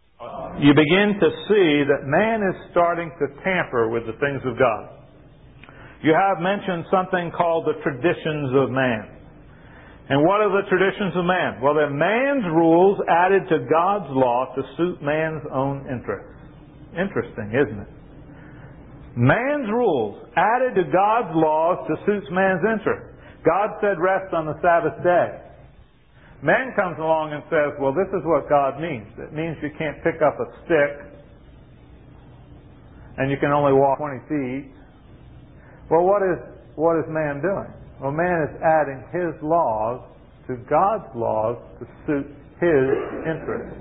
you begin to see that man is starting to tamper with the things of God. You have mentioned something called the traditions of man. And what are the traditions of man? Well, they're man's rules added to God's law to suit man's own interests. Interesting, isn't it? Man's rules added to God's laws to suit man's interests. God said rest on the Sabbath day. Man comes along and says, well, this is what God means. It means you can't pick up a stick and you can only walk 20 feet. Well, what is man doing? Well, man is adding his laws to God's laws to suit his interests.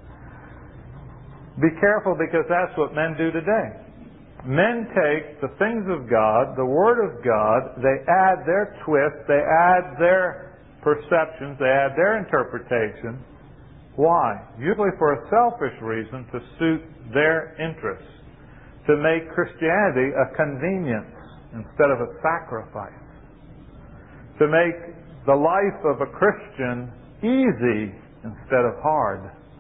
Be careful, because that's what men do today. Men take the things of God, the Word of God, they add their twist, they add their perceptions, they add their interpretation. Why? Usually for a selfish reason, to suit their interests. To make Christianity a convenience instead of a sacrifice. To make the life of a Christian easy instead of hard.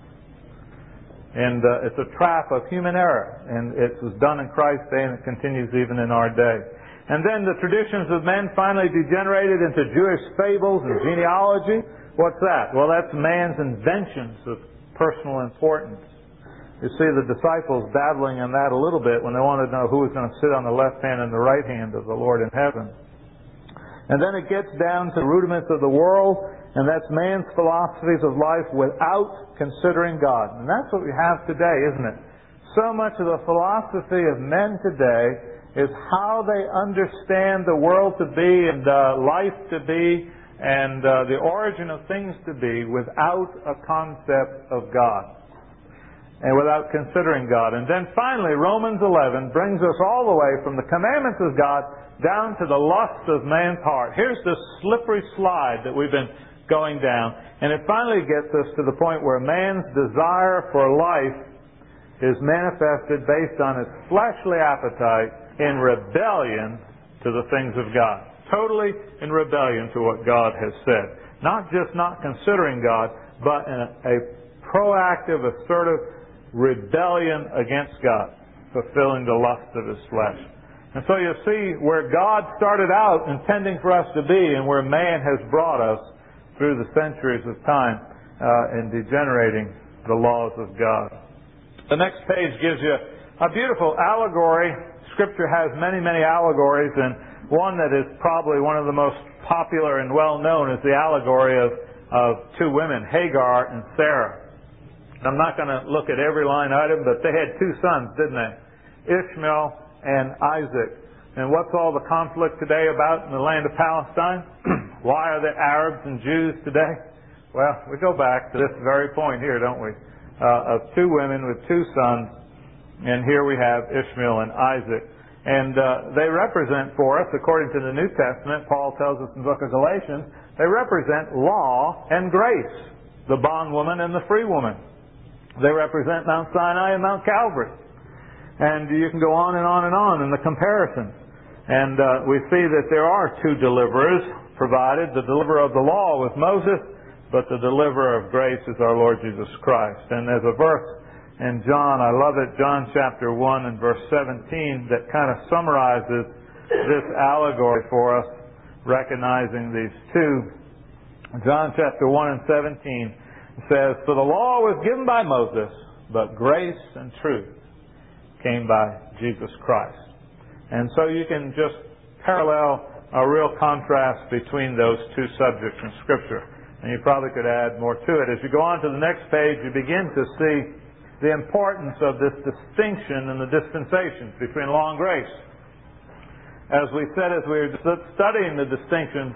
And it's a trap of human error. And it was done in Christ's day, and it continues even in our day. And then the traditions of men finally degenerated into Jewish fables and genealogy. What's that? Well, that's man's inventions of personal importance. You see the disciples dabbling in that a little bit when they wanted to know who was going to sit on the left hand and the right hand of the Lord in heaven. And then it gets down to the rudiments of the world, and that's man's philosophies of life without considering God. And that's what we have today, isn't it? So much of the philosophy of men today is how they understand the world to be and life to be and the origin of things to be without a concept of God and without considering God. And then finally, Romans 11 brings us all the way from the commandments of God down to the lust of man's heart. Here's this slippery slide that we've been going down, and it finally gets us to the point where man's desire for life is manifested based on his fleshly appetite in rebellion to the things of God. Totally in rebellion to what God has said. Not just not considering God, but in a proactive, assertive rebellion against God, fulfilling the lust of his flesh. And so you see where God started out intending for us to be and where man has brought us through the centuries of time in degenerating the laws of God. The next page gives you a beautiful allegory. Scripture has many, many allegories, and one that is probably one of the most popular and well known is the allegory of two women, Hagar and Sarah. I'm not going to look at every line item, but they had two sons, didn't they? Ishmael and Isaac. And what's all the conflict today about in the land of Palestine? Why are there Arabs and Jews today? Well, we go back to this very point here, don't we? Of two women with two sons, and here we have Ishmael and Isaac. And they represent for us, according to the New Testament, Paul tells us in the book of Galatians, they represent law and grace, the bondwoman and the free woman. They represent Mount Sinai and Mount Calvary. And you can go on and on and on in the comparisons. And we see that there are two deliverers provided. The deliverer of the law was Moses, but the deliverer of grace is our Lord Jesus Christ. And there's a verse in John, I love it, John chapter 1 and verse 17, that kind of summarizes this allegory for us, recognizing these two. John chapter 1 and 17 says, "For the law was given by Moses, but grace and truth came by Jesus Christ." And so you can just parallel a real contrast between those two subjects in Scripture. And you probably could add more to it. As you go on to the next page, you begin to see the importance of this distinction in the dispensations between law and grace. As we said, as we were studying the distinctions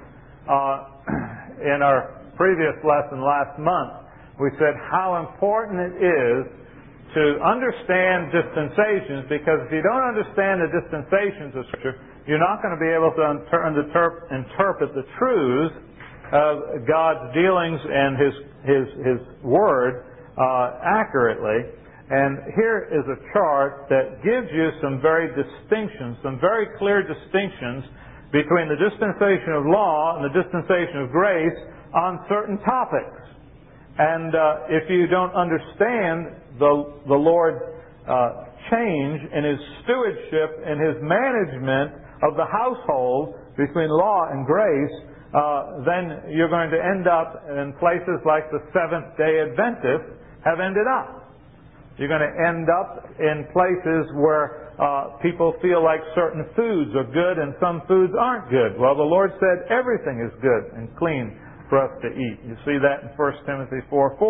in our previous lesson last month, we said how important it is to understand dispensations, because if you don't understand the dispensations of Scripture, you're not going to be able to interpret the truths of God's dealings and His Word accurately. And here is a chart that gives you some very distinctions, some very clear distinctions between the dispensation of law and the dispensation of grace on certain topics. And if you don't understand the Lord's change in His stewardship and His management of the household between law and grace, then you're going to end up in places like the Seventh-day Adventists have ended up. You're going to end up in places where people feel like certain foods are good and some foods aren't good. Well, the Lord said everything is good and clean for us to eat. You see that in 1 Timothy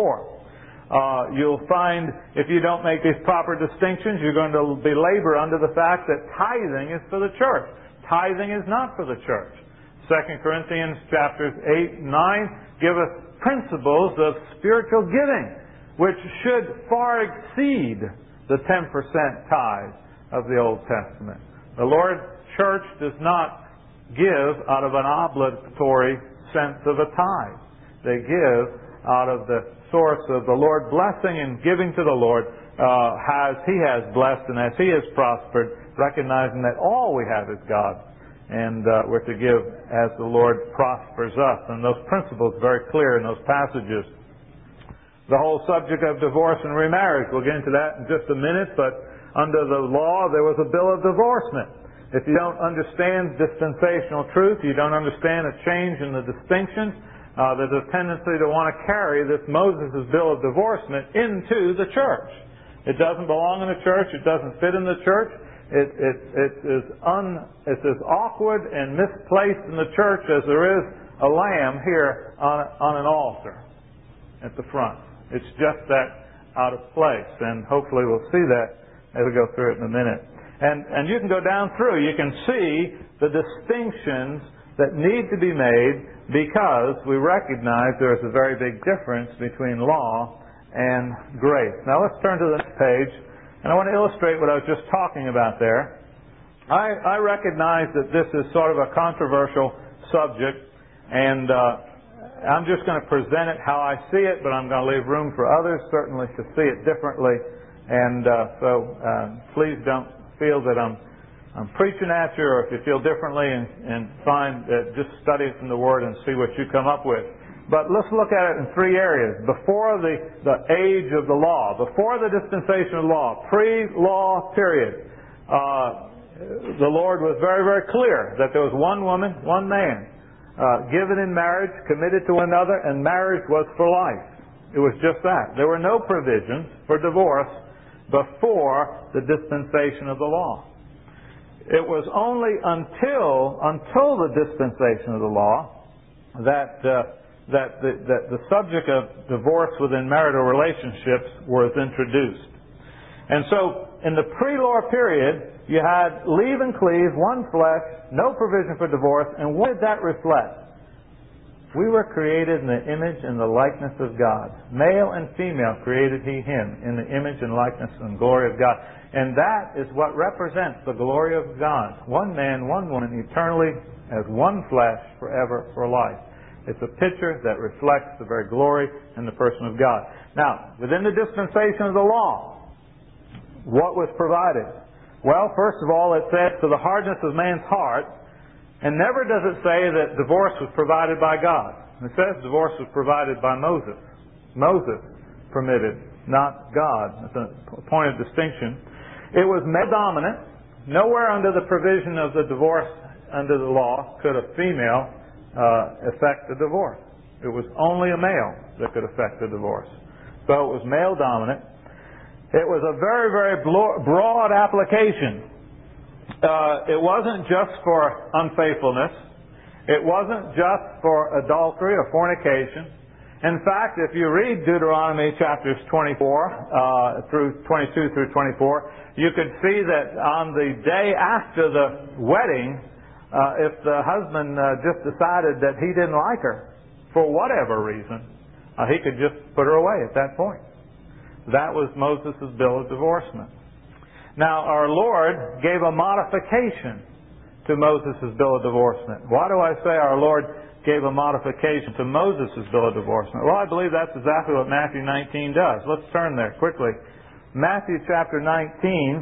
4:4. You'll find if you don't make these proper distinctions, you're going to belabor under the fact that tithing is for the church. Tithing is not for the church. 2 Corinthians chapters 8 and 9 give us principles of spiritual giving, which should far exceed the 10% tithe of the Old Testament. The Lord's church does not give out of an obligatory sense of a tithe. They give out of the source of the Lord blessing and giving to the Lord as He has blessed and as He has prospered, recognizing that all we have is God. And we're to give as the Lord prospers us. And those principles are very clear in those passages. The whole subject of divorce and remarriage, we'll get into that in just a minute, but under the law there was a bill of divorcement. If you don't understand dispensational truth, you don't understand a change in the distinctions, there's a tendency to want to carry this Moses' bill of divorcement into the church. It doesn't belong in the church. It doesn't fit in the church. It's as awkward and misplaced in the church as there is a lamb here on an altar at the front. It's just that out of place, and hopefully we'll see that as we go through it in a minute. And you can go down through. You can see the distinctions that need to be made because we recognize there's a very big difference between law and grace. Now let's turn to the next page, and I want to illustrate what I was just talking about there. I recognize that this is sort of a controversial subject, and I'm just going to present it how I see it, but I'm going to leave room for others certainly to see it differently. And so please don't feel that I'm preaching at you, or if you feel differently, and find that just study it from the Word and see what you come up with. But let's look at it in three areas. Before the age of the law, before the dispensation of law, pre-law period, the Lord was very, very clear that there was one woman, one man, given in marriage, committed to one another, and marriage was for life. It was just that. There were no provisions for divorce before the dispensation of the law. It was only until the dispensation of the law that the subject of divorce within marital relationships was introduced. And so, in the pre-law period, you had leave and cleave, one flesh, no provision for divorce, and what did that reflect? We were created in the image and the likeness of God. Male and female created He him in the image and likeness and glory of God. And that is what represents the glory of God. One man, one woman, eternally as one flesh, forever, for life. It's a picture that reflects the very glory and the person of God. Now, within the dispensation of the law, what was provided? Well, first of all, it says to the hardness of man's heart, and never does it say that divorce was provided by God. It says divorce was provided by Moses. Moses permitted, not God. That's a point of distinction. It was male dominant. Nowhere under the provision of the divorce under the law could a female effect the divorce. It was only a male that could effect the divorce. So it was male dominant. It was a very, very broad application. It wasn't just for unfaithfulness. It wasn't just for adultery or fornication. In fact, if you read Deuteronomy chapters 24 through 22 through 24, you could see that on the day after the wedding, if the husband just decided that he didn't like her for whatever reason, he could just put her away at that point. That was Moses' bill of divorcement. Now, our Lord gave a modification to Moses' bill of divorcement. Why do I say our Lord gave a modification to Moses' bill of divorcement? Well, I believe that's exactly what Matthew 19 does. Let's turn there quickly. Matthew chapter 19,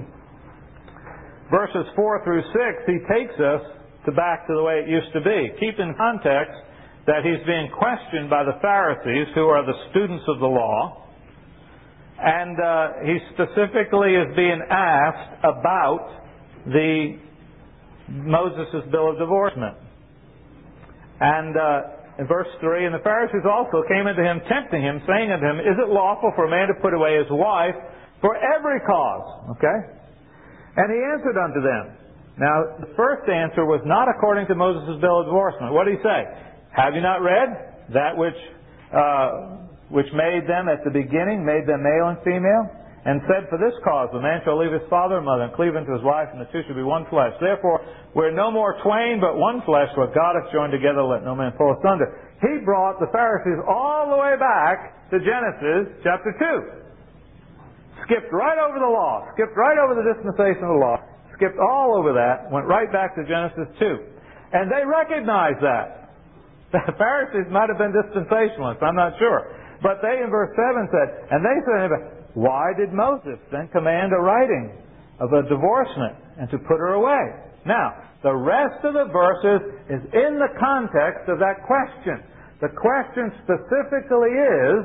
verses 4 through 6, He takes us back to the way it used to be. Keep in context that he's being questioned by the Pharisees, who are the students of the law. And he specifically is being asked about Moses' bill of divorcement. And in verse 3, and the Pharisees also came unto him, tempting him, saying unto him, Is it lawful for a man to put away his wife for every cause? Okay? And he answered unto them. Now, the first answer was not according to Moses' bill of divorcement. What did he say? Have you not read that which made them at the beginning, made them male and female? And said, For this cause the man shall leave his father and mother, and cleave unto his wife, and the two shall be one flesh. Therefore, we're no more twain, but one flesh. What God hath joined together, let no man pull asunder. He brought the Pharisees all the way back to Genesis chapter 2. Skipped right over the law, skipped right over the dispensation of the law, skipped all over that, went right back to Genesis 2. And they recognized that. The Pharisees might have been dispensationalists, I'm not sure. But they, in verse 7, said, and they said, Why did Moses then command a writing of a divorcement and to put her away? Now, the rest of the verses is in the context of that question. The question specifically is,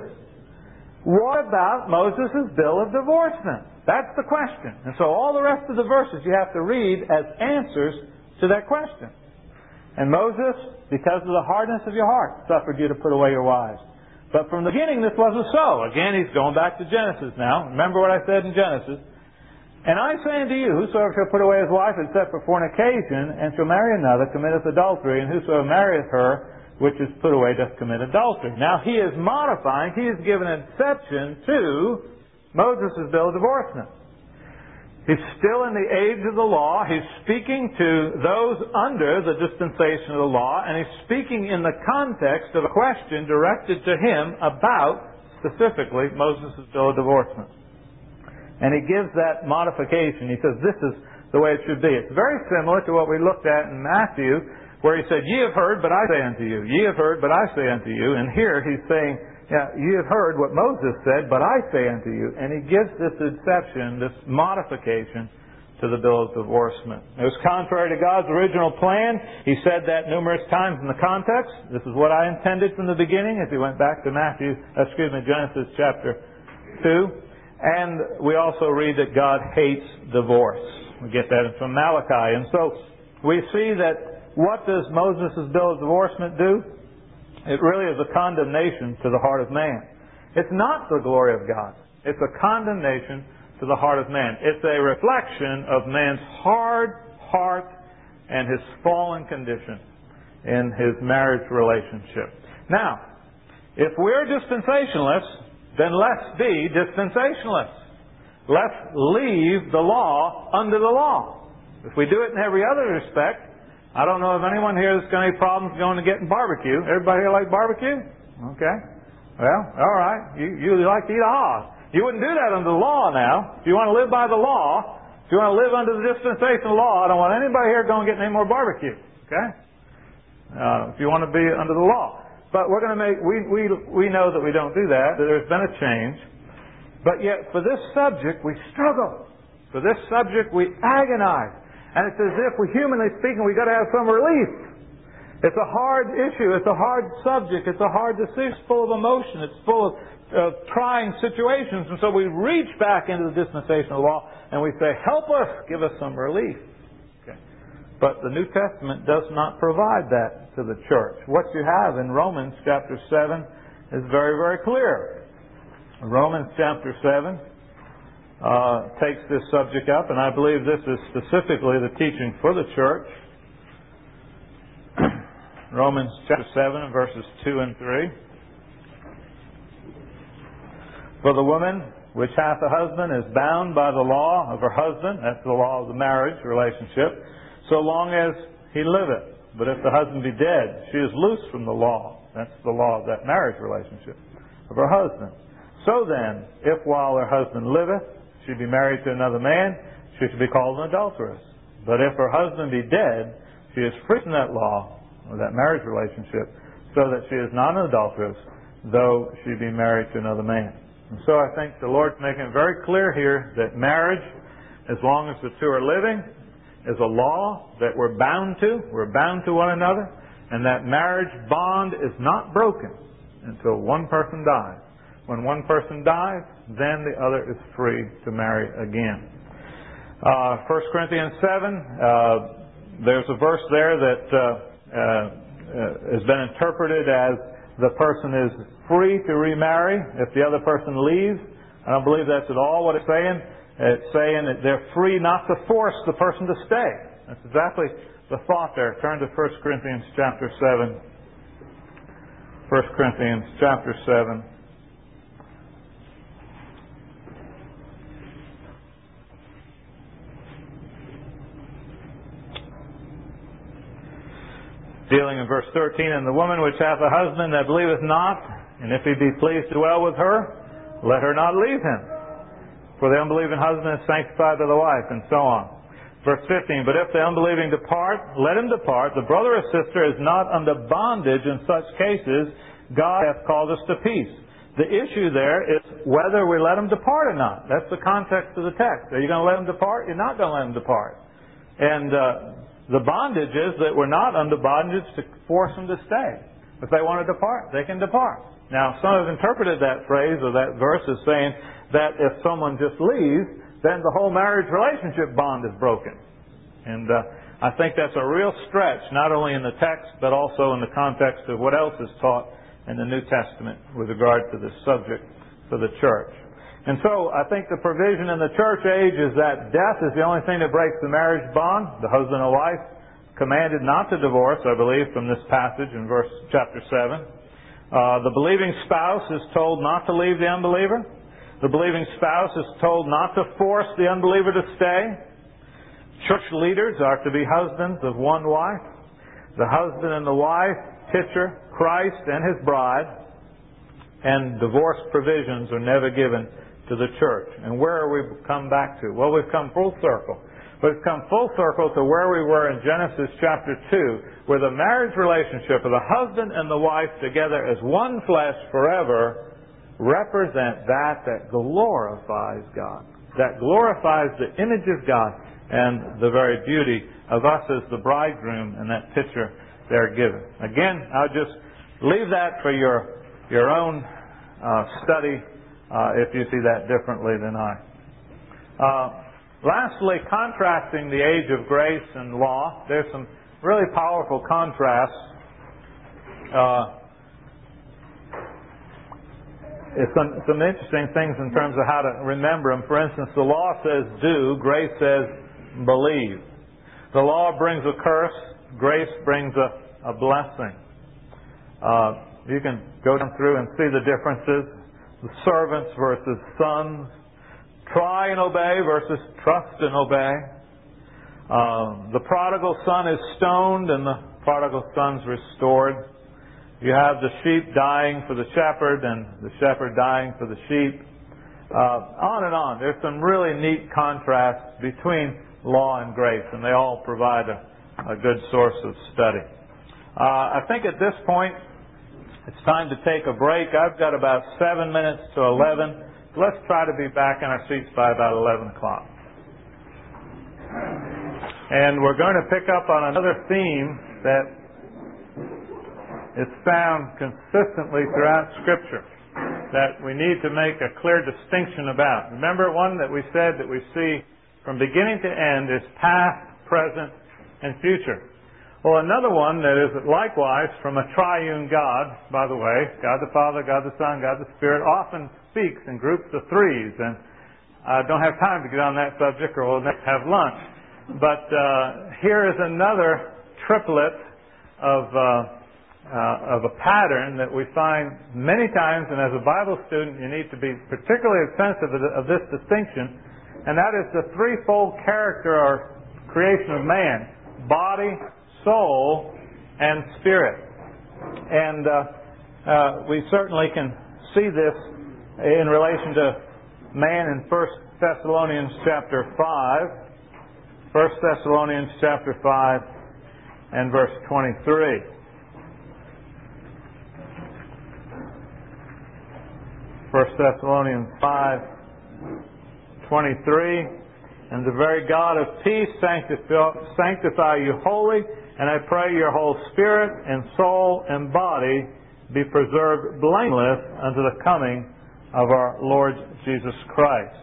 what about Moses' bill of divorcement? That's the question. And so all the rest of the verses you have to read as answers to that question. And Moses, because of the hardness of your heart, suffered you to put away your wives. But from the beginning this wasn't so. Again, he's going back to Genesis now. Remember what I said in Genesis. And I say unto you, whosoever shall put away his wife except for fornication, and shall marry another, committeth adultery, and whosoever marrieth her which is put away doth commit adultery. Now he is modifying, he is giving an exception to Moses' bill of divorcement. He's still in the age of the law. He's speaking to those under the dispensation of the law, and he's speaking in the context of a question directed to him about, specifically, Moses' bill of divorcement. And he gives that modification. He says, this is the way it should be. It's very similar to what we looked at in Matthew, where he said, Ye have heard, but I say unto you. Ye have heard, but I say unto you. And here he's saying, ye have heard what Moses said, but I say unto you. And he gives this exception, this modification to the bill of divorcement. It was contrary to God's original plan. He said that numerous times in the context. This is what I intended from the beginning, as he went back to Genesis chapter 2. And we also read that God hates divorce. We get that from Malachi. And so we see that what does Moses' bill of divorcement do? It really is a condemnation to the heart of man. It's not the glory of God. It's a condemnation to the heart of man. It's a reflection of man's hard heart and his fallen condition in his marriage relationship. Now, if we're dispensationalists, then let's be dispensationalists. Let's leave the law under the law. If we do it in every other respect, I don't know if anyone here has got any problems going to getting barbecue. Everybody here like barbecue? Okay. Well, all right. You like to eat a hog. You wouldn't do that under the law now. If you want to live by the law, if you want to live under the dispensational law, I don't want anybody here going to get any more barbecue. Okay? If you want to be under the law. But we're going to we know that we don't do that there's been a change. But yet, for this subject, we struggle. For this subject, we agonize. And it's as if, humanly speaking, we've got to have some relief. It's a hard issue. It's a hard subject. It's a hard decision. It's full of emotion. It's full of trying situations. And so we reach back into the dispensational law and we say, help us, give us some relief. Okay. But the New Testament does not provide that to the church. What you have in Romans chapter 7 is very, very clear. Romans chapter 7 takes this subject up, and I believe this is specifically the teaching for the church. Romans chapter 7 verses 2 and 3. For the woman which hath a husband is bound by the law of her husband, that's the law of the marriage relationship, so long as he liveth. But if the husband be dead, she is loosed from the law. That's the law of that marriage relationship of her husband. So then, if while her husband liveth, she be married to another man, she should be called an adulteress. But if her husband be dead, she is free from that law, or that marriage relationship, so that she is not an adulteress, though she be married to another man. And so I think the Lord's making it very clear here that marriage, as long as the two are living, is a law that we're bound to. We're bound to one another. And that marriage bond is not broken until one person dies. When one person dies, then the other is free to marry again. 1 Corinthians 7, there's a verse there that has been interpreted as the person is free to remarry if the other person leaves. I don't believe that's at all what it's saying. It's saying that they're free not to force the person to stay. That's exactly the thought there. Turn to 1 Corinthians chapter 7. 1 Corinthians chapter 7. Dealing in verse 13, and the woman which hath a husband that believeth not, and if he be pleased to dwell with her, let her not leave him. For the unbelieving husband is sanctified by the wife, and so on. Verse 15, but if the unbelieving depart, let him depart. The brother or sister is not under bondage in such cases. God hath called us to peace. The issue there is whether we let him depart or not. That's the context of the text. Are you going to let him depart? You're not going to let him depart. And the bondage is that we're not under bondage to force them to stay. If they want to depart, they can depart. Now, some have interpreted that phrase or that verse as saying that if someone just leaves, then the whole marriage relationship bond is broken. And I think that's a real stretch, not only in the text, but also in the context of what else is taught in the New Testament with regard to this subject for the church. And so I think the provision in the church age is that death is the only thing that breaks the marriage bond. The husband and wife commanded not to divorce, I believe, from this passage in chapter 7. The believing spouse is told not to leave the unbeliever. The believing spouse is told not to force the unbeliever to stay. Church leaders are to be husbands of one wife. The husband and the wife picture Christ and His bride, and divorce provisions are never given to the church. And where are we come back to? Well, we've come full circle. We've come full circle to where we were in Genesis chapter 2, where the marriage relationship of the husband and the wife together as one flesh forever represent that glorifies God. That glorifies the image of God and the very beauty of us as the bridegroom and that picture they're given. Again, I'll just leave that for your own study if you see that differently than I. Lastly, contrasting the age of grace and law, there's some really powerful contrasts. It's some interesting things in terms of how to remember them. For instance, the law says do, grace says believe. The law brings a curse, grace brings a blessing. You can go down through and see the differences. The servants versus sons. Try and obey versus trust and obey. The prodigal son is stoned and the prodigal son's restored. You have the sheep dying for the shepherd and the shepherd dying for the sheep. On and on. There's some really neat contrasts between law and grace, and they all provide a good source of study. I think at this point it's time to take a break. I've got about 7 minutes to 11. Let's try to be back in our seats by about 11 o'clock. And we're going to pick up on another theme that is found consistently throughout Scripture that we need to make a clear distinction about. Remember, one that we said that we see from beginning to end is past, present, and future. Well, another one that is likewise from a triune God, by the way, God the Father, God the Son, God the Spirit, often speaks in groups of threes. And I don't have time to get on that subject or we'll next have lunch. But here is another triplet of a pattern that we find many times, and as a Bible student you need to be particularly sensitive of this distinction, and that is the threefold character or creation of man: body, soul, and spirit. And we certainly can see this in relation to man in 1 Thessalonians chapter 5. 1 Thessalonians chapter 5 and verse 23. 1 Thessalonians 5:23. and the very God of peace sanctify you wholly, and I pray your whole spirit and soul and body be preserved blameless unto the coming of our Lord Jesus Christ.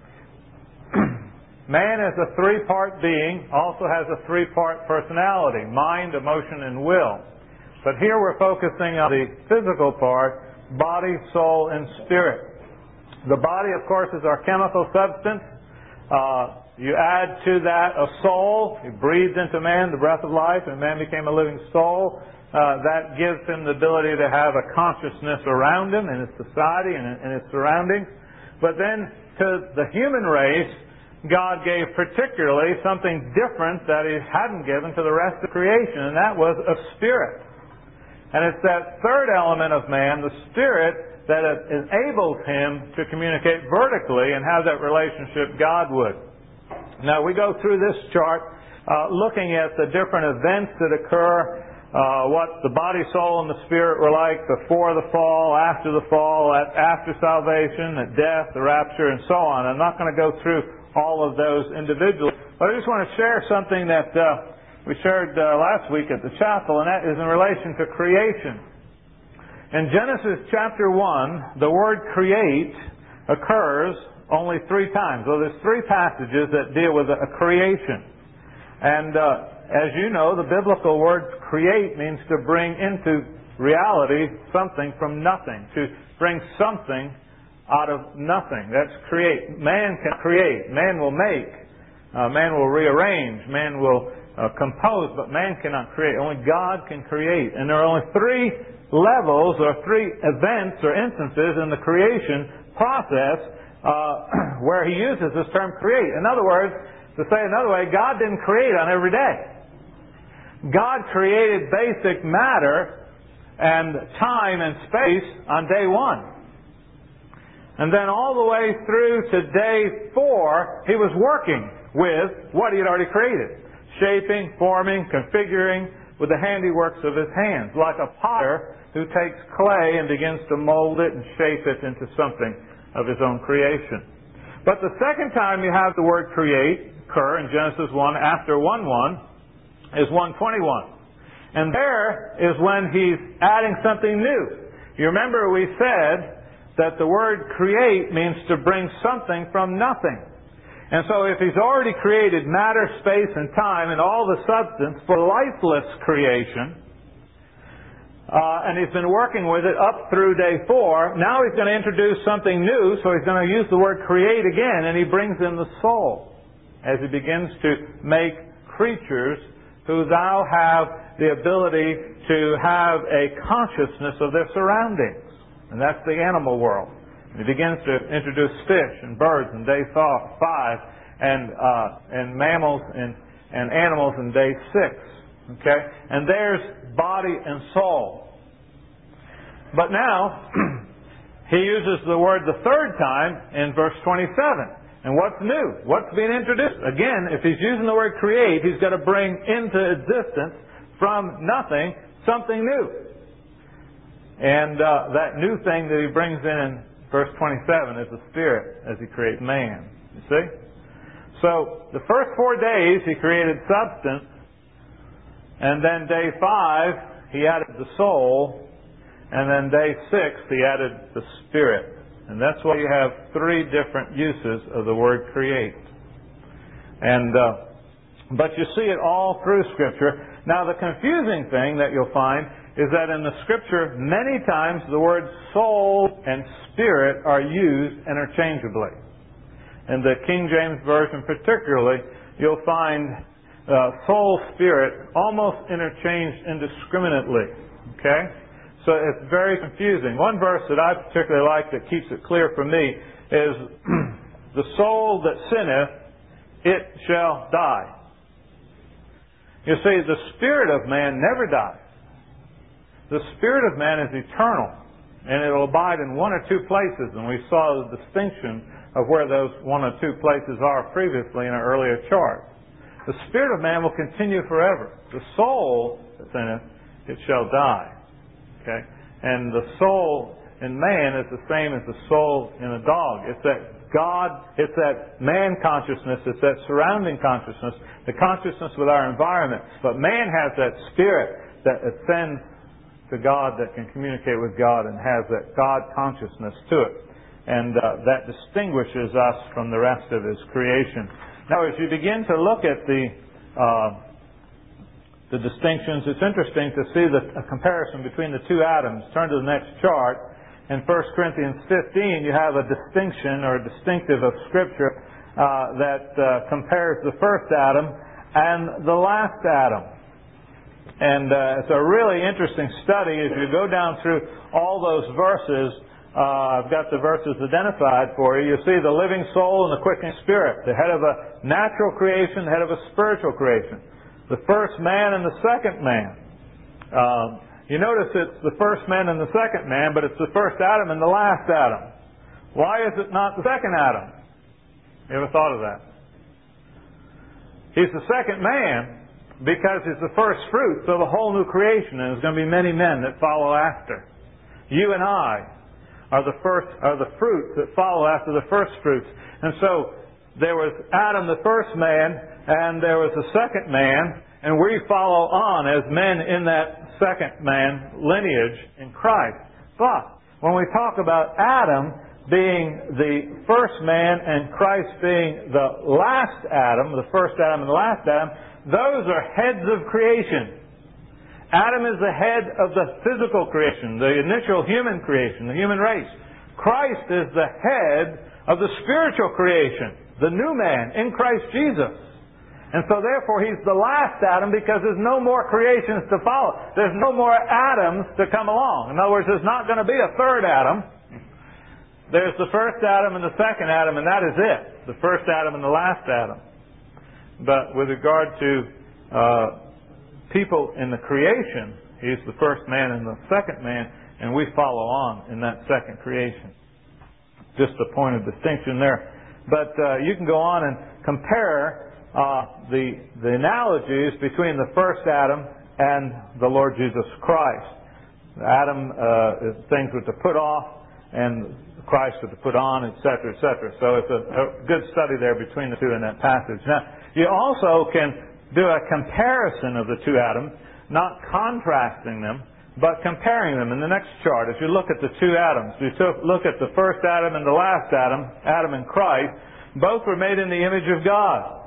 Man is a three-part being, also has a three-part personality, mind, emotion, and will. But here we're focusing on the physical part, body, soul, and spirit. The body, of course, is our chemical substance. You add to that a soul. He breathed into man the breath of life, and man became a living soul. That gives him the ability to have a consciousness around him in his society and in his surroundings. But then to the human race, God gave particularly something different that He hadn't given to the rest of creation, and that was a spirit. And it's that third element of man, the spirit, that enables him to communicate vertically and have that relationship God would. Now we go through this chart looking at the different events that occur, what the body, soul, and the spirit were like before the fall, after salvation, at death, the rapture, and so on. I'm not going to go through all of those individually, but I just want to share something that we shared last week at the chapel, and that is in relation to creation. In Genesis chapter 1, the word create occurs only 3 times. So there's 3 passages that deal with a creation. And as you know, the biblical word create means to bring into reality something from nothing, to bring something out of nothing. That's create. Man can create. Man will make. Man will rearrange. Man will compose, but man cannot create. Only God can create. And there are only 3 levels or 3 events or instances in the creation process where He uses this term create. In other words, to say another way, God didn't create on every day. God created basic matter and time and space on day 1. And then all the way through to day 4, He was working with what He had already created. Shaping, forming, configuring with the handiworks of His hands. Like a potter who takes clay and begins to mold it and shape it into something of his own creation. But the second time you have the word create occur in Genesis 1 after 1:1 is 1:21. And there is when He's adding something new. You remember we said that the word create means to bring something from nothing. And so if He's already created matter, space, and time and all the substance for lifeless creation, and He's been working with it up through day 4, now He's going to introduce something new, so He's going to use the word create again, and He brings in the soul as He begins to make creatures who now have the ability to have a consciousness of their surroundings. And that's the animal world. And He begins to introduce fish and birds in day 5, and mammals and animals in day 6. Okay? And there's body and soul. But now, He uses the word the third time in verse 27. And what's new? What's being introduced? Again, if He's using the word create, He's got to bring into existence from nothing something new. And that new thing that He brings in verse 27 is the Spirit as He creates man. You see? So, the first 4 days He created substance, and then day 5 He added the soul, and then day 6 He added the Spirit. And that's why you have 3 different uses of the word create. And but you see it all through Scripture. Now, the confusing thing that you'll find is that in the Scripture, many times the words soul and spirit are used interchangeably. In the King James Version particularly, you'll find soul, spirit almost interchanged indiscriminately. Okay? So it's very confusing. One verse that I particularly like that keeps it clear for me is, the soul that sinneth, it shall die. You see, the spirit of man never dies. The spirit of man is eternal, and it will abide in 1 or 2 places, and we saw the distinction of where those 1 or 2 places are previously in our earlier chart. The spirit of man will continue forever. The soul that's in it, it shall die. Okay? And the soul in man is the same as the soul in a dog. It's that God, it's that man consciousness, it's that surrounding consciousness, the consciousness with our environment. But man has that spirit that ascends to God, that can communicate with God and has that God consciousness to it. And that distinguishes us from the rest of His creation. Now, as you begin to look at the distinctions, it's interesting to see a comparison between the two Adams. Turn to the next chart. In 1 Corinthians 15, you have a distinction or a distinctive of Scripture that compares the first Adam and the last Adam. And it's a really interesting study as you go down through all those verses. I've got the verses identified for you. You see the living soul and the quickening spirit, the head of a natural creation, the head of a spiritual creation. The first man and the second man. You notice it's the first man and the second man, but it's the first Adam and the last Adam. Why is it not the second Adam? You ever thought of that? He's the second man because he's the first fruits of a whole new creation, and there's going to be many men that follow after. You and I are the fruits that follow after the first fruits. And so there was Adam, the first man, and there was the second man, and we follow on as men in that second man lineage in Christ. But when we talk about Adam being the first man and Christ being the last Adam, the first Adam and the last Adam, those are heads of creation. Adam is the head of the physical creation, the initial human creation, the human race. Christ is the head of the spiritual creation, the new man in Christ Jesus. And so therefore He's the last Adam because there's no more creations to follow. There's no more Adams to come along. In other words, there's not going to be a third Adam. There's the first Adam and the second Adam, and that is it. The first Adam and the last Adam. But with regard to people in the creation, He's the first man and the second man, and we follow on in that second creation. Just a point of distinction there. But you can go on and compare the analogies between the first Adam and the Lord Jesus Christ. Adam is things were to put off, and Christ were to put on, etc., etc. So it's a good study there between the two in that passage. Now, you also can do a comparison of the two Adams, not contrasting them, but comparing them in the next chart. If you look at the two Adams, you look at the first Adam and the last Adam, Adam and Christ, both were made in the image of God.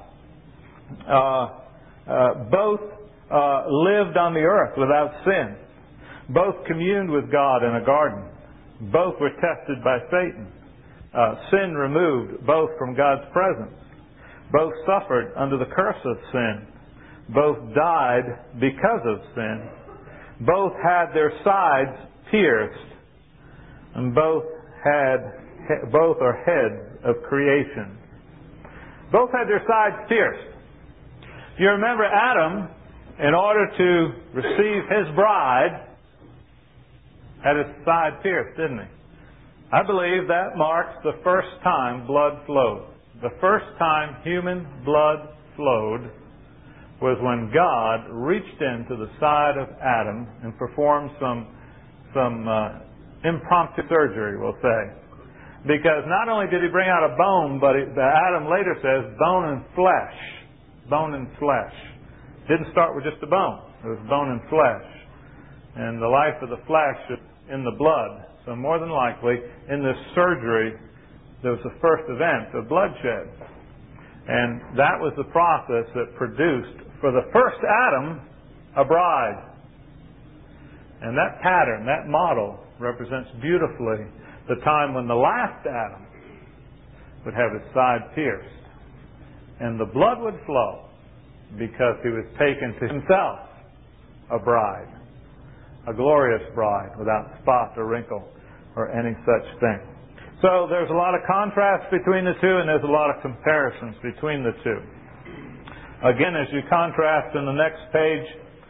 Both lived on the earth without sin. Both communed with God in a garden. Both were tested by Satan. Sin removed both from God's presence. Both suffered under the curse of sin. Both died because of sin. Both had their sides pierced. And both are heads of creation. Both had their sides pierced. You remember Adam, in order to receive his bride, had his side pierced, didn't he? I believe that marks the first time blood flowed. The first time human blood flowed was when God reached into the side of Adam and performed some impromptu surgery, we'll say. Because not only did He bring out a bone, but Adam later says bone and flesh. Bone and flesh. Didn't start with just a bone. It was bone and flesh. And the life of the flesh is in the blood. So more than likely, in this surgery, there was the first event of bloodshed. And that was the process that produced, for the first Adam, a bride. And that pattern, that model, represents beautifully the time when the last Adam would have his side pierced. And the blood would flow because he was taken to himself a bride. A glorious bride without spot or wrinkle or any such thing. So there's a lot of contrast between the two, and there's a lot of comparisons between the two. Again, as you contrast in the next page,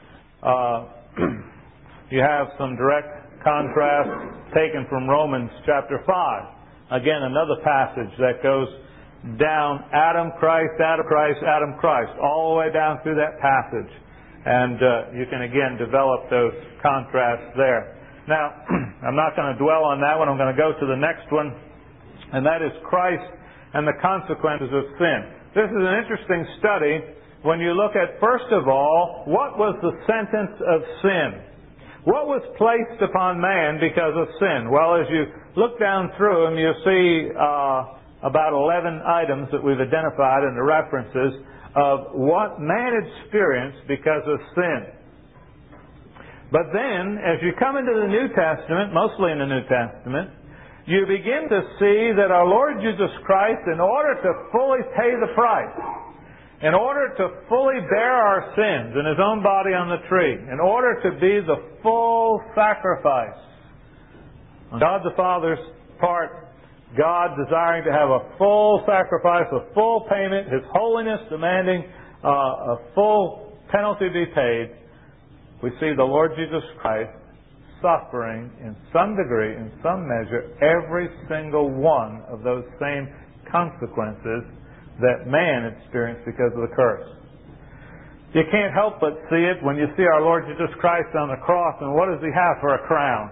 you have some direct contrast taken from Romans chapter 5. Again, another passage that goes down Adam, Christ, Adam, Christ, Adam, Christ, all the way down through that passage. And you can again develop those contrasts there. Now, I'm not going to dwell on that one. I'm going to go to the next one, and that is Christ and the consequences of sin. This is an interesting study when you look at, first of all, what was the sentence of sin? What was placed upon man because of sin? Well, as you look down through them, you'll see about 11 items that we've identified in the references of what man experienced because of sin. But then, as you come into the New Testament, mostly in the New Testament, you begin to see that our Lord Jesus Christ, in order to fully pay the price, in order to fully bear our sins in His own body on the tree, in order to be the full sacrifice, on God the Father's part, God desiring to have a full sacrifice, a full payment, His holiness demanding a full penalty be paid, we see the Lord Jesus Christ suffering in some degree, in some measure, every single one of those same consequences that man experienced because of the curse. You can't help but see it when you see our Lord Jesus Christ on the cross, and what does He have for a crown?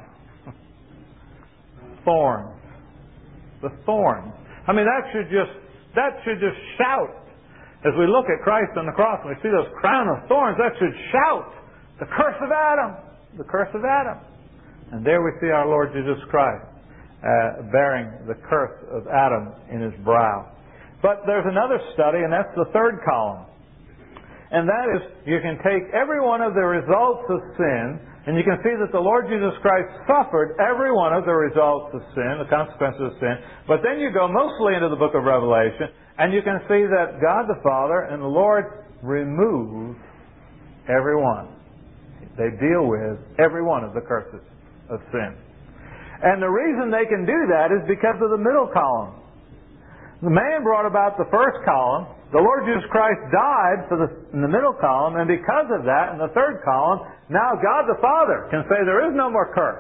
Thorns. The thorns. I mean, that should just shout. As we look at Christ on the cross and we see those crown of thorns, that should shout, the curse of Adam! The curse of Adam. And there we see our Lord Jesus Christ bearing the curse of Adam in His brow. But there's another study, and that's the third column. And that is, you can take every one of the results of sin, and you can see that the Lord Jesus Christ suffered every one of the results of sin, the consequences of sin. But then you go mostly into the book of Revelation, and you can see that God the Father and the Lord remove every one. They deal with every one of the curses of sin. And the reason they can do that is because of the middle column. The man brought about the first column. The Lord Jesus Christ died in the middle column, and because of that, in the third column, now God the Father can say there is no more curse.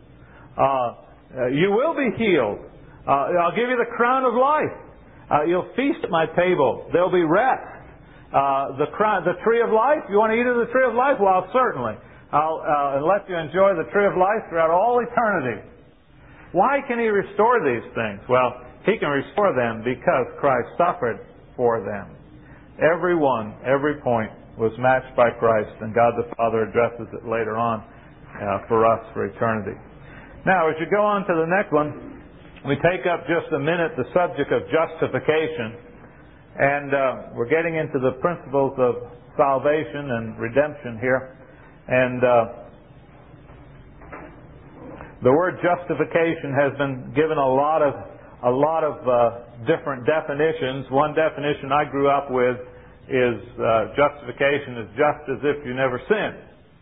You will be healed. I'll give you the crown of life. You'll feast at my table. There'll be rest. The tree of life, you want to eat of the tree of life? Well, certainly. I'll let you enjoy the tree of life throughout all eternity. Why can He restore these things? Well, He can restore them because Christ suffered for them. Every point was matched by Christ, and God the Father addresses it later on for us for eternity. Now, as you go on to the next one, we take up just a minute the subject of justification, and we're getting into the principles of salvation and redemption here. And the word justification has been given a lot of different definitions. One definition I grew up with is justification is just as if you never sinned,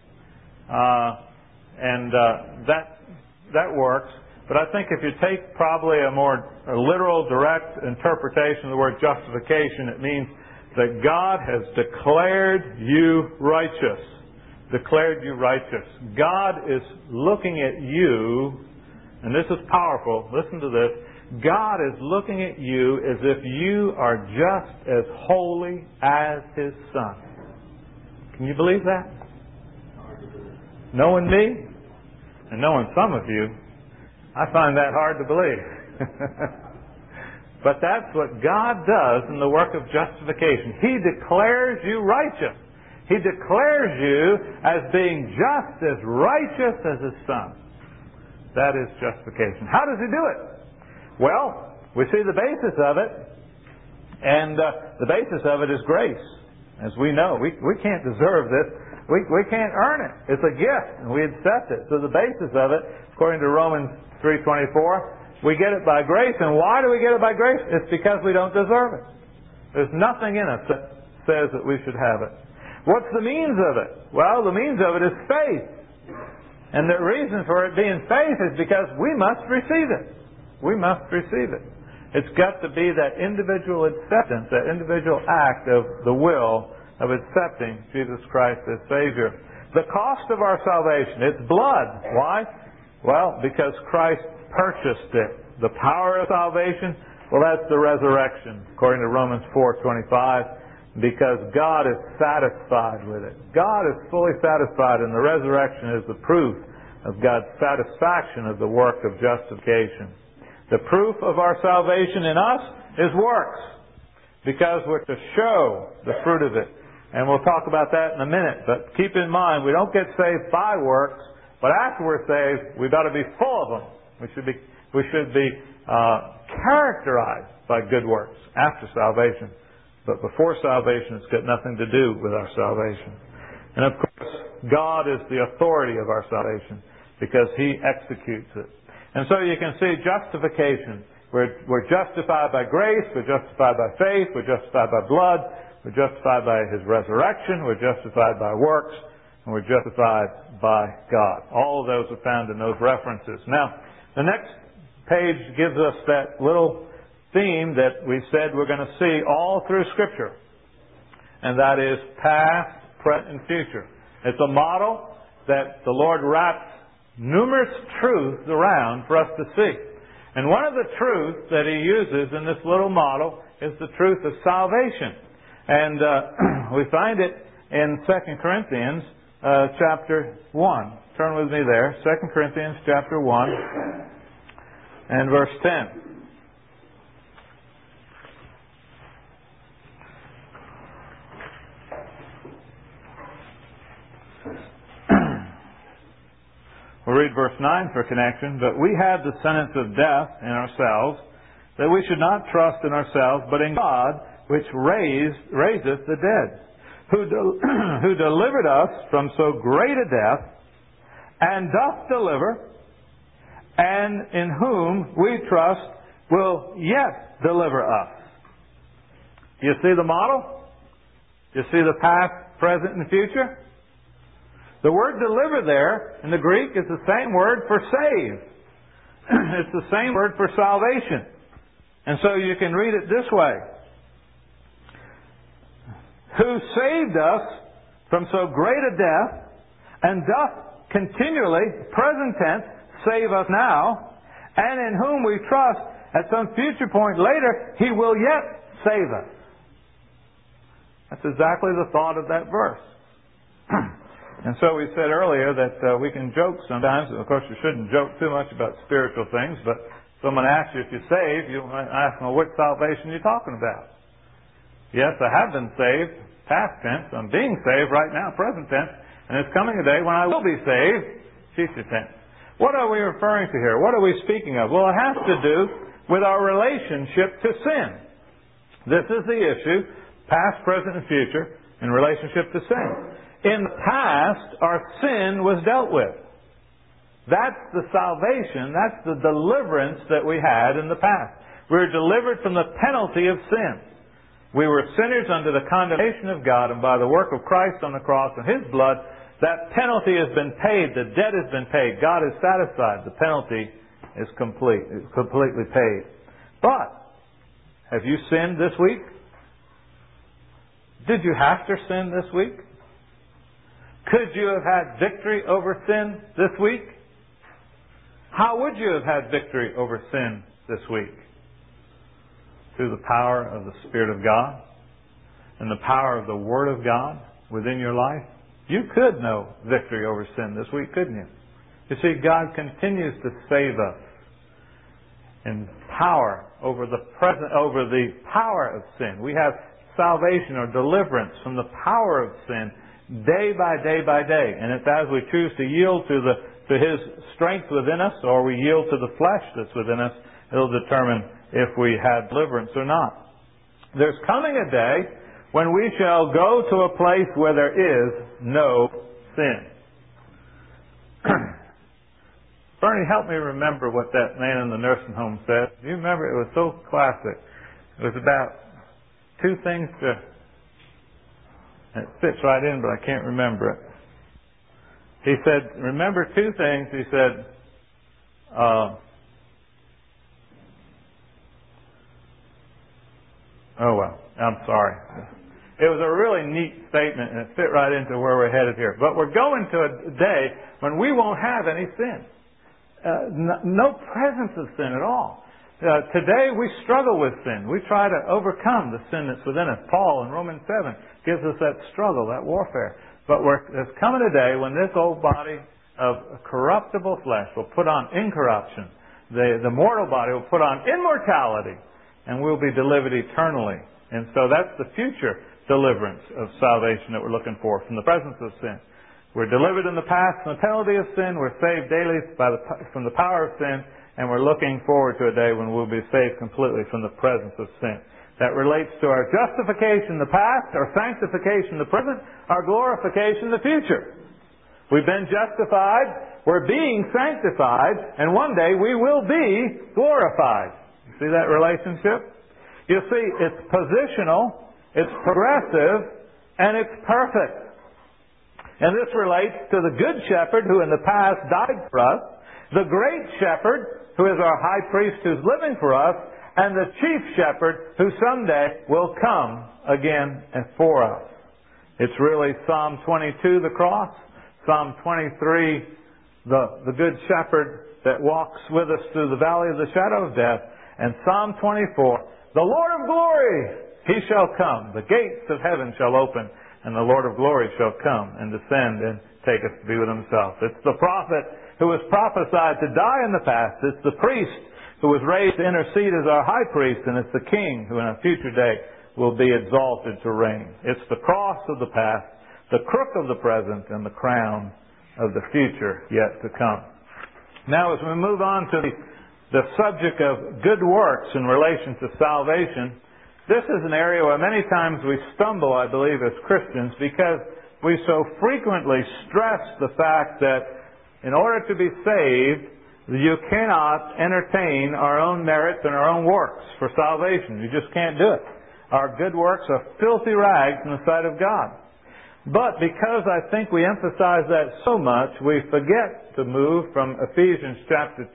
and that works. But I think if you take probably a more literal, direct interpretation of the word justification, it means that God has declared you righteous. Declared you righteous. God is looking at you, and this is powerful. Listen to this. God is looking at you as if you are just as holy as His Son. Can you believe that? Knowing me, and knowing some of you, I find that hard to believe. But that's what God does in the work of justification. He declares you righteous. He declares you as being just as righteous as His Son. That is justification. How does He do it? Well, we see the basis of it, and the basis of it is grace. As we know, we can't deserve this. We can't earn it. It's a gift, and we accept it. So the basis of it, according to Romans 3:24, we get it by grace. And why do we get it by grace? It's because we don't deserve it. There's nothing in us that says that we should have it. What's the means of it? Well, the means of it is faith. And the reason for it being faith is because we must receive it. We must receive it. It's got to be that individual acceptance, that individual act of the will of accepting Jesus Christ as Savior. The cost of our salvation, it's blood. Why? Well, because Christ purchased it. The power of salvation, well, that's the resurrection, according to Romans 4:25. Because God is satisfied with it. God is fully satisfied, and the resurrection is the proof of God's satisfaction of the work of justification. The proof of our salvation in us is works, because we're to show the fruit of it. And we'll talk about that in a minute. But keep in mind, we don't get saved by works, but after we're saved, we've got to be full of them. We should be characterized by good works after salvation. But before salvation, it's got nothing to do with our salvation. And of course, God is the authority of our salvation because He executes it. And so you can see justification. We're justified by grace, we're justified by faith, we're justified by blood, we're justified by His resurrection, we're justified by works, and we're justified by God. All of those are found in those references. Now, the next page gives us that little theme that we said we're going to see all through Scripture. And that is past, present, and future. It's a model that the Lord wraps numerous truths around for us to see. And one of the truths that He uses in this little model is the truth of salvation. And we find it in 2 Corinthians chapter 1. Turn with me there. 2 Corinthians chapter 1 and verse 10. We'll read verse 9 for connection. But we had the sentence of death in ourselves, that we should not trust in ourselves, but in God, which raiseth the dead, who delivered us from so great a death, and doth deliver, and in whom we trust will yet deliver us. Do you see the model? Do you see the past, present, and future? The word deliver there in the Greek is the same word for save. It's the same word for salvation. And so you can read it this way. Who saved us from so great a death, and doth continually, present tense, save us now, and in whom we trust at some future point later, He will yet save us. That's exactly the thought of that verse. And so we said earlier that we can joke sometimes. Of course, you shouldn't joke too much about spiritual things, but someone asks you if you're saved, you might ask them, well, which salvation are you talking about? Yes, I have been saved, past tense. I'm being saved right now, present tense. And there's coming a day when I will be saved, future tense. What are we referring to here? What are we speaking of? Well, it has to do with our relationship to sin. This is the issue, past, present, and future, in relationship to sin. In the past, our sin was dealt with. That's the salvation, that's the deliverance that we had in the past. We were delivered from the penalty of sin. We were sinners under the condemnation of God, and by the work of Christ on the cross and His blood, that penalty has been paid, the debt has been paid. God is satisfied. The penalty is complete. It's completely paid. But, have you sinned this week? Did you have to sin this week? Could you have had victory over sin this week? How would you have had victory over sin this week? Through the power of the Spirit of God and the power of the Word of God within your life. You could know victory over sin this week, couldn't you? You see, God continues to save us in power over the power of sin. We have salvation or deliverance from the power of sin day by day by day. And it's as we choose to yield to His strength within us, or we yield to the flesh that's within us, it'll determine if we have deliverance or not. There's coming a day when we shall go to a place where there is no sin. Bernie, help me remember what that man in the nursing home said. Do you remember? It was so classic. It was about two things to... It fits right in, but I can't remember it. He said, remember two things. He said, oh well, I'm sorry. It was a really neat statement, and it fit right into where we're headed here. But we're going to a day when we won't have any sin. No presence of sin at all. Today we struggle with sin. We try to overcome the sin that's within us. Paul in Romans 7 gives us that struggle, that warfare. But there's coming a day when this old body of corruptible flesh will put on incorruption. The mortal body will put on immortality, and we'll be delivered eternally. And so that's the future deliverance of salvation that we're looking for from the presence of sin. We're delivered in the past from the penalty of sin. We're saved daily from the power of sin. And we're looking forward to a day when we'll be saved completely from the presence of sin. That relates to our justification in the past, our sanctification in the present, our glorification in the future. We've been justified, we're being sanctified, and one day we will be glorified. You see that relationship? You see, it's positional, it's progressive, and it's perfect. And this relates to the Good Shepherd who in the past died for us, the Great Shepherd who is our High Priest who's living for us, and the Chief Shepherd who someday will come again for us. It's really Psalm 22, the cross, Psalm 23, the Good Shepherd that walks with us through the valley of the shadow of death, and Psalm 24, the Lord of glory, He shall come. The gates of heaven shall open, and the Lord of glory shall come and descend and take us to be with Himself. It's the prophet who was prophesied to die in the past. It's the priest who was raised to intercede as our high priest, and it's the king who in a future day will be exalted to reign. It's the cross of the past, the crook of the present, and the crown of the future yet to come. Now as we move on to the subject of good works in relation to salvation, this is an area where many times we stumble, I believe, as Christians, because we so frequently stress the fact that in order to be saved, you cannot entertain our own merits and our own works for salvation. You just can't do it. Our good works are filthy rags in the sight of God. But because I think we emphasize that so much, we forget to move from Ephesians chapter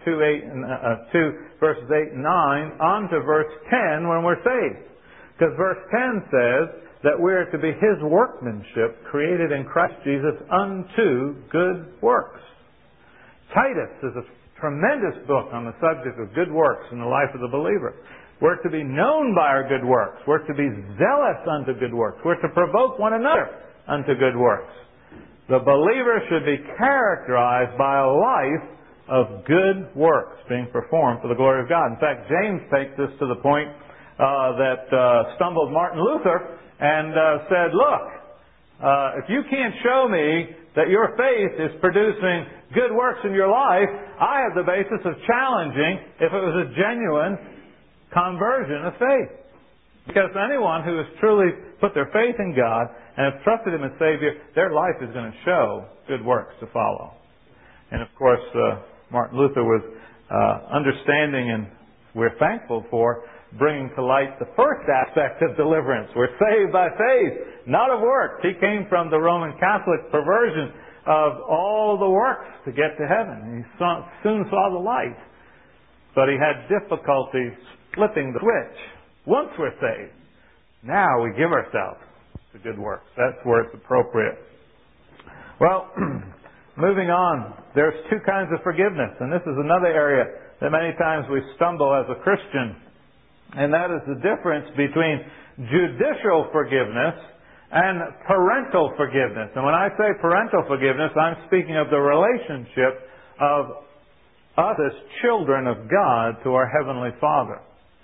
2 verses 8 and 9 on to verse 10 when we're saved. Because verse 10 says that we are to be His workmanship created in Christ Jesus unto good works. Titus is a tremendous book on the subject of good works in the life of the believer. We're to be known by our good works. We're to be zealous unto good works. We're to provoke one another unto good works. The believer should be characterized by a life of good works being performed for the glory of God. In fact, James takes this to the point that stumbled Martin Luther and said, look, if you can't show me that your faith is producing good works in your life, I have the basis of challenging if it was a genuine conversion of faith. Because anyone who has truly put their faith in God and have trusted Him as Savior, their life is going to show good works to follow. And of course, Martin Luther was understanding, and we're thankful for, bringing to light the first aspect of deliverance. We're saved by faith, not of works. He came from the Roman Catholic perversion of all the works to get to heaven. He soon saw the light. But he had difficulty flipping the switch. Once we're saved, now we give ourselves to good works. That's where it's appropriate. Well, moving on, there's two kinds of forgiveness. And this is another area that many times we stumble as a Christian. And that is the difference between judicial forgiveness and parental forgiveness. And when I say parental forgiveness, I'm speaking of the relationship of us as children of God to our Heavenly Father.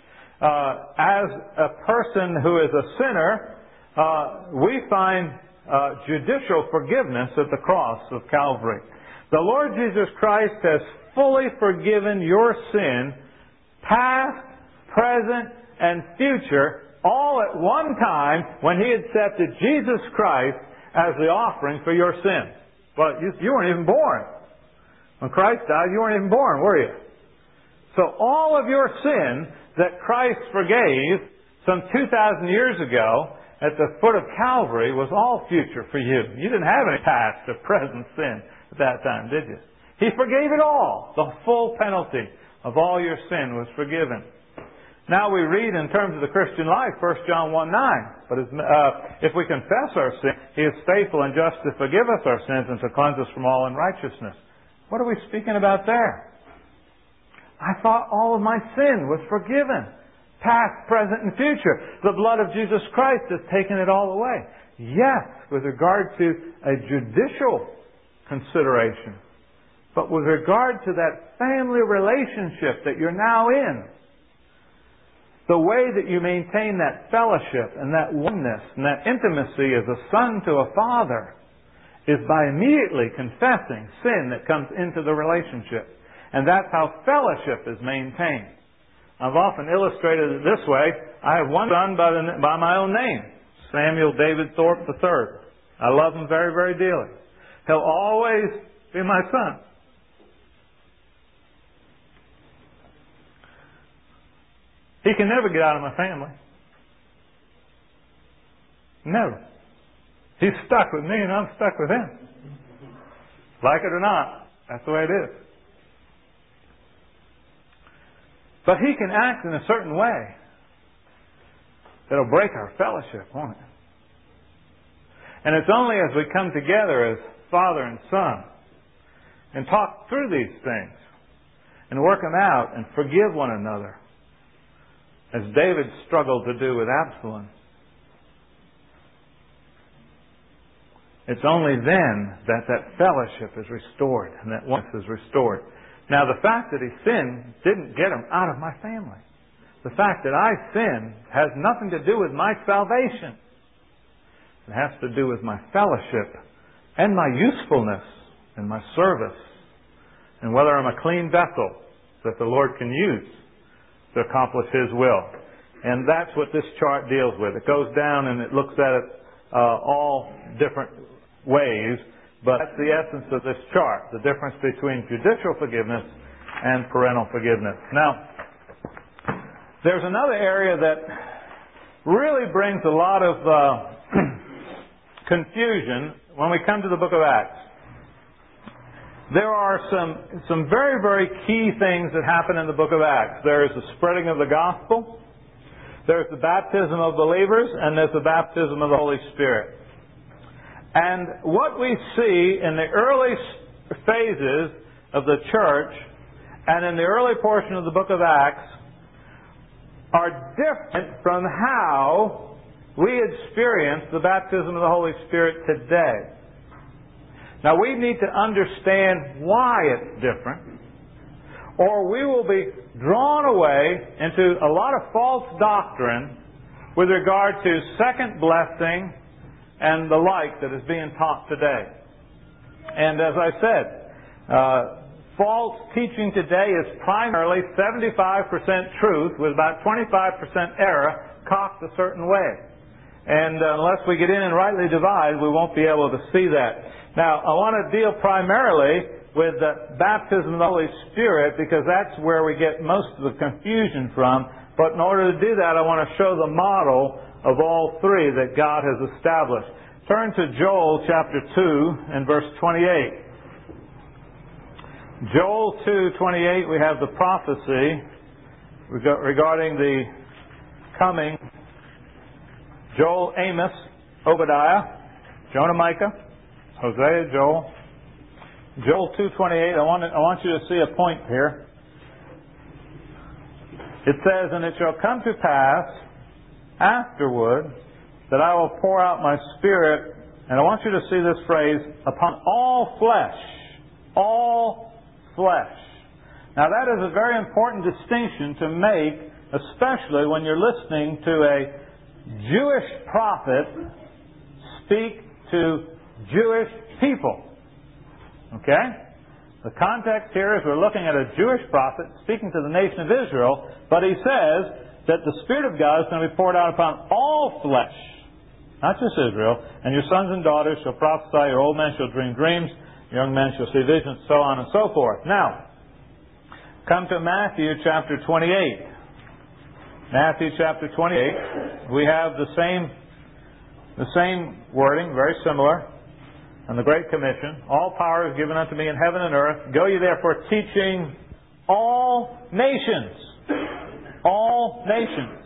As a person who is a sinner, we find judicial forgiveness at the cross of Calvary. The Lord Jesus Christ has fully forgiven your sin, past, present, and future, all at one time when He accepted Jesus Christ as the offering for your sin. Well, you weren't even born. When Christ died, you weren't even born, were you? So all of your sin that Christ forgave some 2,000 years ago at the foot of Calvary was all future for you. You didn't have any past or present sin at that time, did you? He forgave it all. The full penalty of all your sin was forgiven. Now we read in terms of the Christian life, 1 John 1:9. But if we confess our sin, He is faithful and just to forgive us our sins and to cleanse us from all unrighteousness. What are we speaking about there? I thought all of my sin was forgiven. Past, present, and future. The blood of Jesus Christ has taken it all away. Yes, with regard to a judicial consideration, but with regard to that family relationship that you're now in. The way that you maintain that fellowship and that oneness and that intimacy as a son to a father is by immediately confessing sin that comes into the relationship. And that's how fellowship is maintained. I've often illustrated it this way. I have one son by my own name, Samuel David Thorpe III. I love him very, very dearly. He'll always be my son. He can never get out of my family. Never. He's stuck with me and I'm stuck with him. Like it or not, that's the way it is. But he can act in a certain way that'll break our fellowship, won't it? And it's only as we come together as father and son and talk through these things and work them out and forgive one another, as David struggled to do with Absalom. It's only then that that fellowship is restored and that oneness is restored. Now, the fact that he sinned didn't get him out of my family. The fact that I sinned has nothing to do with my salvation. It has to do with my fellowship and my usefulness and my service and whether I'm a clean vessel that the Lord can use to accomplish His will. And that's what this chart deals with. It goes down and it looks at it all different ways, but that's the essence of this chart, the difference between judicial forgiveness and parental forgiveness. Now, there's another area that really brings a lot of confusion when we come to the book of Acts. There are some very, very key things that happen in the book of Acts. There is the spreading of the gospel, there's the baptism of believers, and there's the baptism of the Holy Spirit. And what we see in the early phases of the church and in the early portion of the book of Acts are different from how we experience the baptism of the Holy Spirit today. Now, we need to understand why it's different, or we will be drawn away into a lot of false doctrine with regard to second blessing and the like that is being taught today. And as I said, false teaching today is primarily 75% truth with about 25% error cocked a certain way. And unless we get in and rightly divide, we won't be able to see that. Now, I want to deal primarily with the baptism of the Holy Spirit because that's where we get most of the confusion from. But in order to do that, I want to show the model of all three that God has established. Turn to Joel chapter 2 and verse 28. Joel 2:28, we have the prophecy regarding the coming. Joel, Amos, Obadiah, Jonah, Micah, Hosea, Joel. Joel 2:28, I want you to see a point here. It says, "And it shall come to pass afterward that I will pour out my Spirit," and I want you to see this phrase, "upon all flesh." All flesh. Now that is a very important distinction to make, especially when you're listening to a Jewish prophet speak to Jewish people. Okay? The context here is we're looking at a Jewish prophet speaking to the nation of Israel, but he says that the Spirit of God is going to be poured out upon all flesh, not just Israel, and your sons and daughters shall prophesy, your old men shall dream dreams, your young men shall see visions, so on and so forth. Now, come to Matthew chapter 28. Matthew chapter 28, we have the same wording, very similar, and the Great Commission. "All power is given unto me in heaven and earth. Go ye therefore teaching all nations." All nations.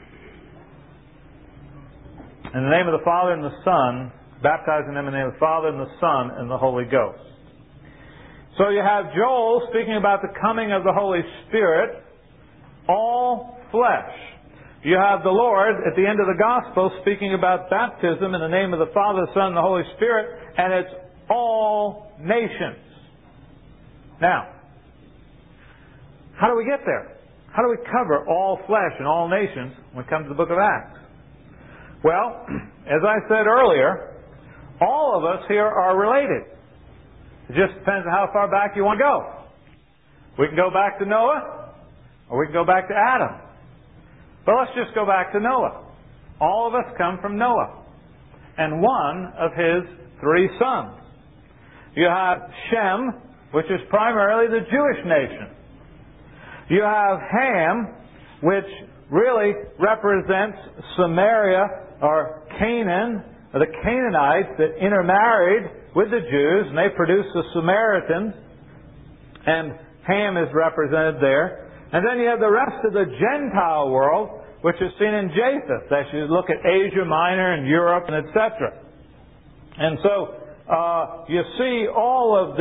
In the name of the Father and the Son, baptizing them in the name of the Father and the Son and the Holy Ghost. So you have Joel speaking about the coming of the Holy Spirit, all flesh. You have the Lord at the end of the Gospel speaking about baptism in the name of the Father, the Son, and the Holy Spirit, and it's all nations. Now, how do we get there? How do we cover all flesh and all nations when it comes to the book of Acts? Well, as I said earlier, all of us here are related. It just depends on how far back you want to go. We can go back to Noah, or we can go back to Adam. But let's just go back to Noah. All of us come from Noah and one of his 3 sons. You have Shem, which is primarily the Jewish nation. You have Ham, which really represents Samaria or Canaan, or the Canaanites that intermarried with the Jews, and they produced the Samaritans, and Ham is represented there. And then you have the rest of the Gentile world, which is seen in Japheth, as you look at Asia Minor and Europe, and etc. And so you see all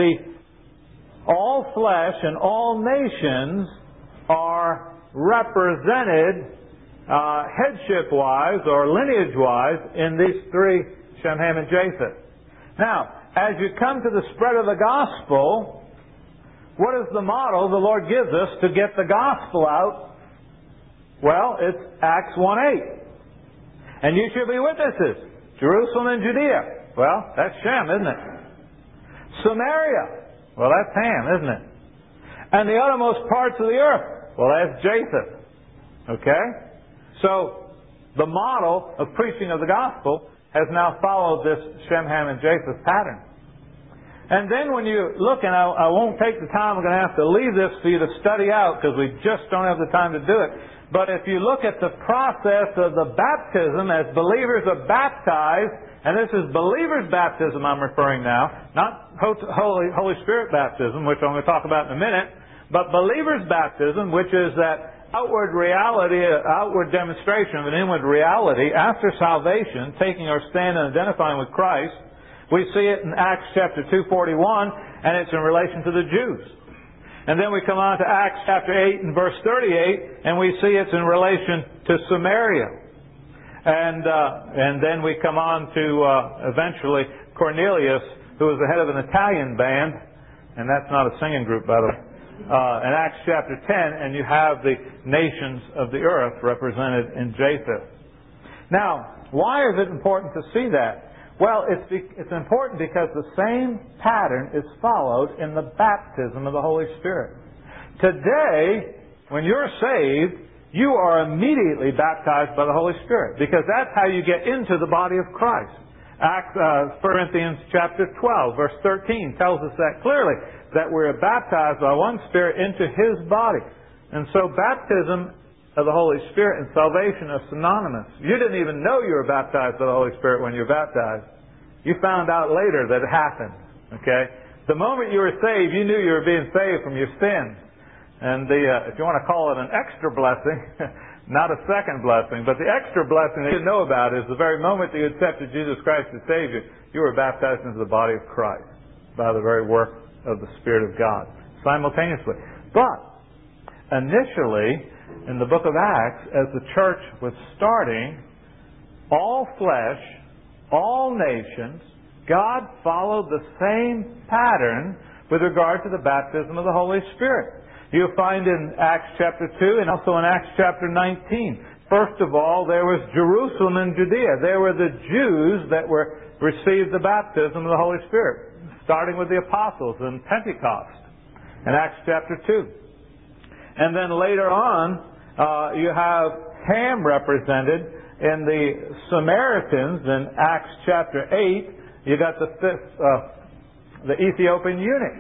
flesh and all nations are represented headship-wise or lineage-wise in these 3, Shem, Ham, and Japheth. Now, as you come to the spread of the gospel, what is the model the Lord gives us to get the gospel out? Well, it's Acts 1:8. And you shall be witnesses, Jerusalem and Judea. Well, that's Shem, isn't it? Samaria. Well, that's Ham, isn't it? And the uttermost parts of the earth. Well, that's Japheth. Okay? So, the model of preaching of the gospel has now followed this Shem, Ham, and Japheth pattern. And then when you look, and I won't take the time, I'm going to have to leave this for you to study out because we just don't have the time to do it. But if you look at the process of the baptism as believers are baptized, and this is believers' baptism I'm referring now, not Holy Spirit baptism, which I'm going to talk about in a minute, but believers' baptism, which is that outward reality, outward demonstration of an inward reality after salvation, taking our stand and identifying with Christ. We see it in Acts chapter 2:41, and it's in relation to the Jews. And then we come on to Acts chapter 8 and verse 38, and we see it's in relation to Samaria. And then we come on to eventually Cornelius, who was the head of an Italian band, and that's not a singing group, by the way. In Acts chapter 10, and you have the nations of the earth represented in Japheth. Now, why is it important to see that? Well, it's important because the same pattern is followed in the baptism of the Holy Spirit. Today, when you're saved, you are immediately baptized by the Holy Spirit, because that's how you get into the body of Christ. 1 Corinthians chapter 12, verse 13 tells us that clearly, that we're baptized by one Spirit into His body. And so baptism of the Holy Spirit and salvation are synonymous. You didn't even know you were baptized by the Holy Spirit when you were baptized. You found out later that it happened. Okay? The moment you were saved, you knew you were being saved from your sins. And if you want to call it an extra blessing, not a second blessing, but the extra blessing that you know about is the very moment that you accepted Jesus Christ as Savior, you were baptized into the body of Christ by the very work of the Spirit of God, simultaneously. But initially, in the book of Acts, as the church was starting, all flesh, all nations, God followed the same pattern with regard to the baptism of the Holy Spirit. You'll find in Acts chapter 2 and also in Acts chapter 19. First of all, there was Jerusalem and Judea. There were the Jews that received the baptism of the Holy Spirit, starting with the apostles in Pentecost in Acts chapter 2. And then later on, you have Ham represented in the Samaritans in Acts chapter 8. You got the Ethiopian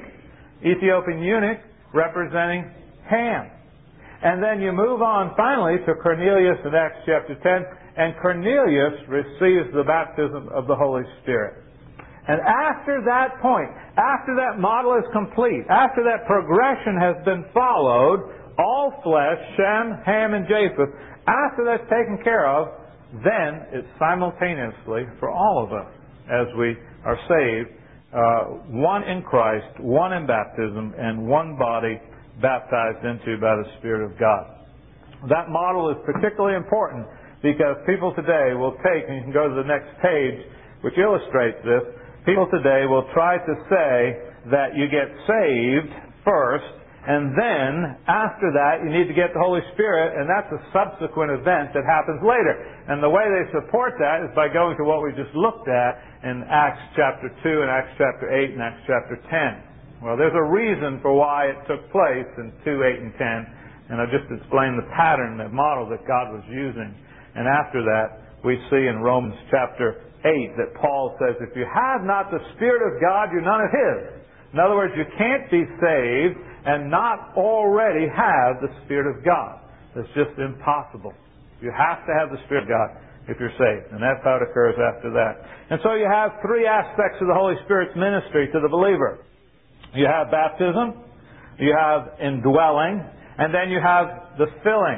eunuch representing Ham. And then you move on finally to Cornelius in Acts chapter 10, and Cornelius receives the baptism of the Holy Spirit. And after that point, after that model is complete, after that progression has been followed, all flesh, Shem, Ham, and Japheth, after that's taken care of, then it's simultaneously for all of us as we are saved, one in Christ, one in baptism, and one body baptized into by the Spirit of God. That model is particularly important because people today will take, and you can go to the next page, which illustrates this, people today will try to say that you get saved first, and then, after that, you need to get the Holy Spirit, and that's a subsequent event that happens later. And the way they support that is by going to what we just looked at in Acts chapter 2 and Acts chapter 8 and Acts chapter 10. Well, there's a reason for why it took place in 2, 8, and 10, and I'll just explain the pattern, the model that God was using. And after that, we see in Romans chapter 8 that Paul says, if you have not the Spirit of God, you're none of His. In other words, you can't be saved and not already have the Spirit of God. It's just impossible. You have to have the Spirit of God if you're saved. And that's how it occurs after that. And so you have three aspects of the Holy Spirit's ministry to the believer. You have baptism, you have indwelling, and then you have the filling.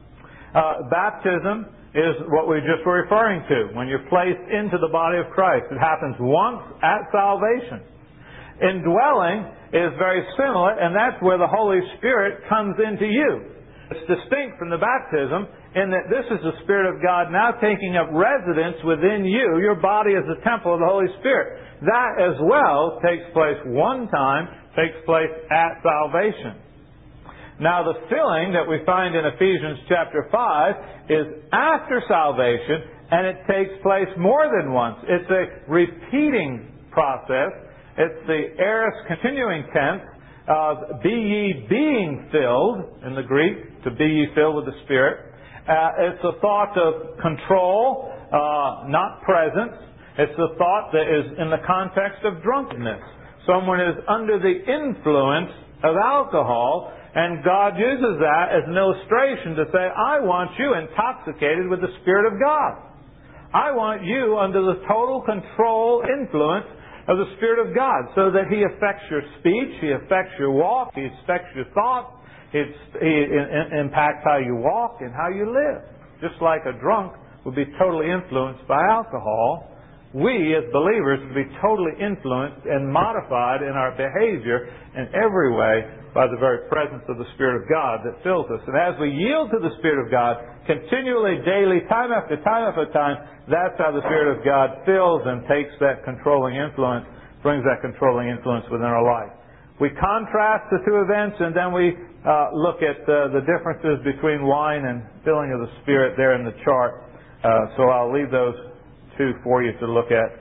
Baptism is what we just were referring to. When you're placed into the body of Christ, it happens once at salvation. Indwelling is very similar, and that's where the Holy Spirit comes into you. It's distinct from the baptism in that this is the Spirit of God now taking up residence within you. Your body is the temple of the Holy Spirit. That as well takes place one time, takes place at salvation. Now the filling that we find in Ephesians chapter 5 is after salvation, and it takes place more than once. It's a repeating process. It's the aorist continuing tense of be ye being filled, in the Greek, to be ye filled with the Spirit. It's a thought of control, not presence. It's a thought that is in the context of drunkenness. Someone is under the influence of alcohol, and God uses that as an illustration to say, I want you intoxicated with the Spirit of God. I want you under the total control, influence of the Spirit of God, so that He affects your speech, He affects your walk, He affects your thoughts, He impacts how you walk and how you live. Just like a drunk would be totally influenced by alcohol, we as believers would be totally influenced and modified in our behavior in every way by the very presence of the Spirit of God that fills us. And as we yield to the Spirit of God continually, daily, time after time after time, that's how the Spirit of God fills and takes that controlling influence, brings that controlling influence within our life. We contrast the two events, and then we look at the differences between wine and filling of the Spirit there in the chart. So I'll leave those two for you to look at.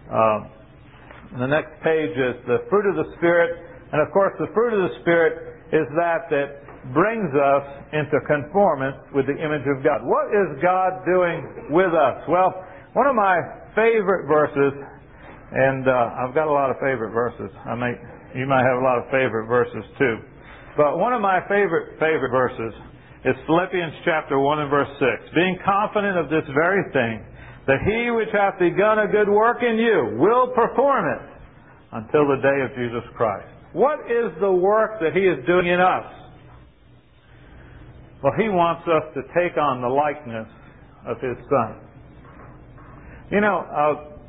The next page is the fruit of the Spirit. And of course, the fruit of the Spirit is that brings us into conformance with the image of God. What is God doing with us? Well, one of my favorite verses, and I've got a lot of favorite verses. You might have a lot of favorite verses too. But one of my favorite verses is Philippians chapter 1 and verse 6. Being confident of this very thing, that He which hath begun a good work in you will perform it until the day of Jesus Christ. What is the work that He is doing in us? Well, He wants us to take on the likeness of His Son. You know,